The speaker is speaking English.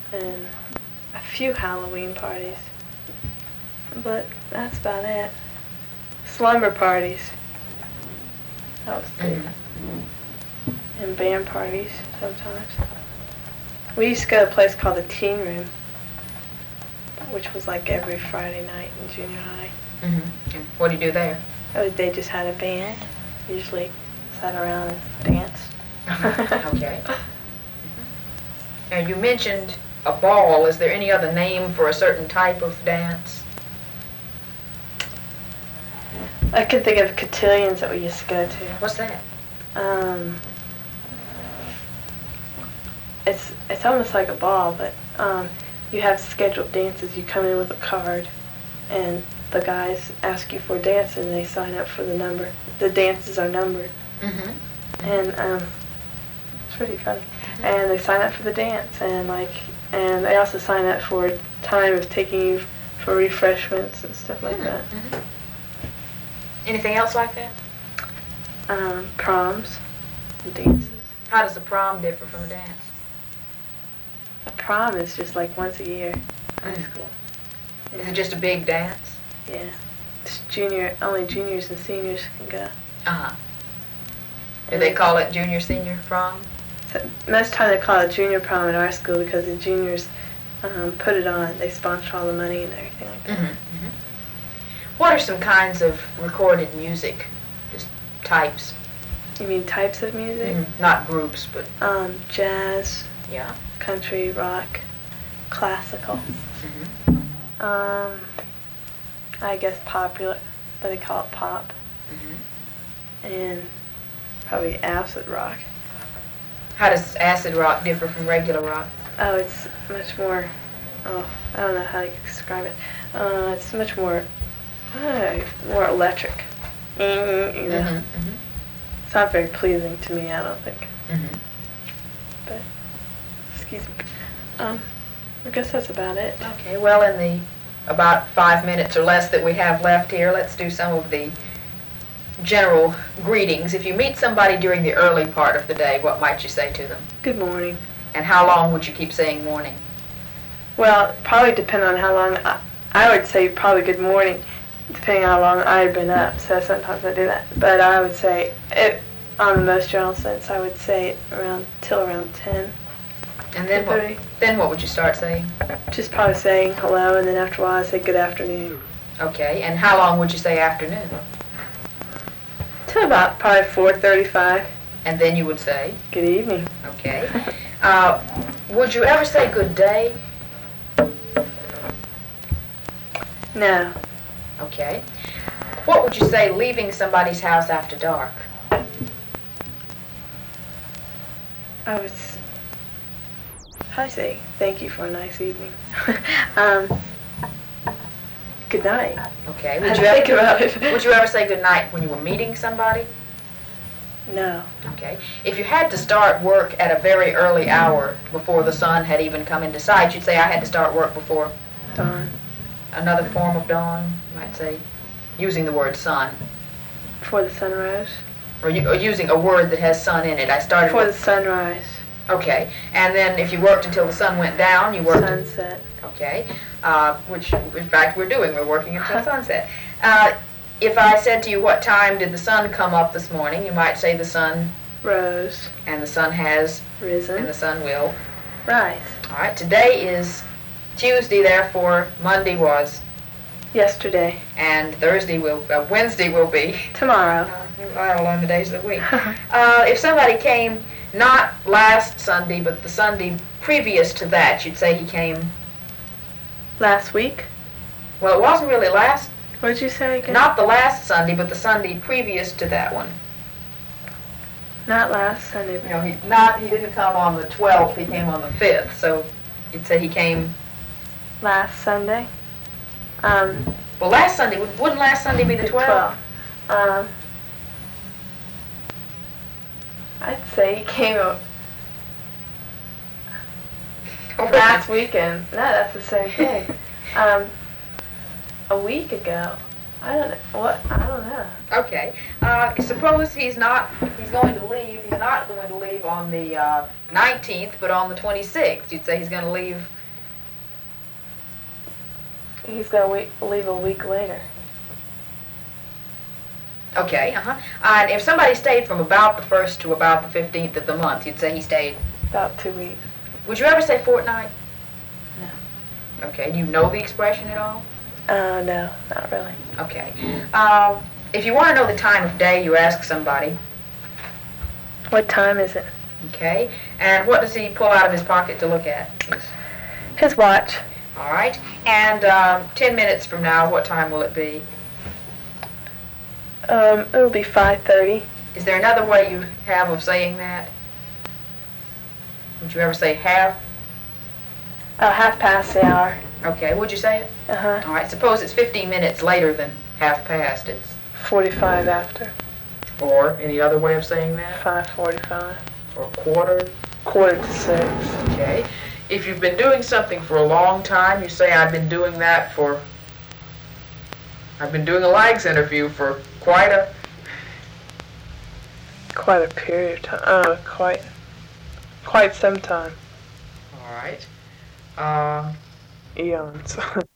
and a few Halloween parties. But that's about it. Slumber parties. That was big. And band parties sometimes. We used to go to a place called the Teen Room, which was like every Friday night in junior high. Mm-hmm. And what do you do there? They just had a band. Usually sat around and danced. Okay. Now you mentioned a ball. Is there any other name for a certain type of dance? I can think of cotillions that we used to go to. What's that? It's almost like a ball, but you have scheduled dances. You come in with a card, and the guys ask you for a dance, and they sign up for the number. The dances are numbered, and it's pretty funny. And they sign up for the dance, and they also sign up for time of taking you for refreshments and stuff like that. Anything else like that? Proms and dances. How does a prom differ from a dance? A prom is just like once a year, high school. Is it just a big dance? Yeah. It's only juniors and seniors can go. Uh-huh. Do they call it junior, senior prom? So most time they call it junior prom in our school because the juniors put it on. They sponsor all the money and everything like that. What are some kinds of recorded music? Just types? You mean types of music? Not groups, but... Jazz. Yeah. Country, rock, classical. I guess popular, but they call it pop. And probably acid rock. How does acid rock differ from regular rock? Oh, it's much more, I don't know how to describe it. It's much more, more electric. You know? It's not very pleasing to me, I don't think. But, excuse me. I guess that's about it. Okay, well, in the about 5 minutes or less that we have left here, let's do some of the general greetings. If you meet somebody during the early part of the day, what might you say to them? Good morning. And how long would you keep saying morning? Well, probably depend on how long. I would say probably good morning, depending on how long I had been up. So sometimes I do that. But I would say, on the most general sense, I would say till around 10. And then what would you start saying? Just probably saying hello, and then after a while I say good afternoon. Okay, and how long would you say afternoon? Till about probably 4:35. And then you would say? Good evening. Okay. Would you ever say good day? No. Okay. What would you say leaving somebody's house after dark? I would probably say thank you for a nice evening. Good night. Okay. Think about it. Would you ever say good night when you were meeting somebody? No. Okay. If you had to start work at a very early hour before the sun had even come into sight, you'd say I had to start work before Dawn. Another form of dawn, you might say, using the word sun. Before the sun rose. Or using a word that has sun in it. I started before the sunrise. Okay. And then if you worked until the sun went down, you worked... Sunset. Okay. Which, in fact, we're doing. We're working until sunset. If I said to you, what time did the sun come up this morning, you might say the sun... Rose. And the sun has... Risen. And the sun will... Rise. All right. Today is Tuesday, therefore Monday was... Yesterday. And Wednesday will be... Tomorrow. I'll learn the days of the week. If somebody came not last Sunday, but the Sunday previous to that, you'd say he came... Last week? Well, it wasn't really last... What did you say again? Not the last Sunday, but the Sunday previous to that one. Not last Sunday. You know, he didn't come on the 12th, he came on the 5th, so you'd say he came... Last Sunday? Well, last Sunday, wouldn't last Sunday be the 12th? I'd say he came last weekend. No, that's the same thing. A week ago. I don't know. Okay. Suppose he's going to leave. He's not going to leave on the 19th, but on the 26th. You'd say he's going to leave He's gonna leave a week later. Okay, and if somebody stayed from about the 1st to about the 15th of the month, you'd say he stayed? About 2 weeks. Would you ever say fortnight? No. Okay, do you know the expression at all? No, not really. Okay. If you want to know the time of day, you ask somebody. What time is it? Okay, and what does he pull out of his pocket to look at? His watch. All right, and 10 minutes from now, what time will it be? It'll be 5:30. Is there another way you have of saying that? Would you ever say half? 1/2 Okay, would you say it? Uh-huh. All right, suppose it's 15 minutes later than 1/2. It's 45 after. or any other way of saying that? 5:45. Or quarter? 5:45. Okay. If you've been doing something for a long time, you say, I've been doing a Lags interview for quite a period of time. Quite some time. All right. Eons.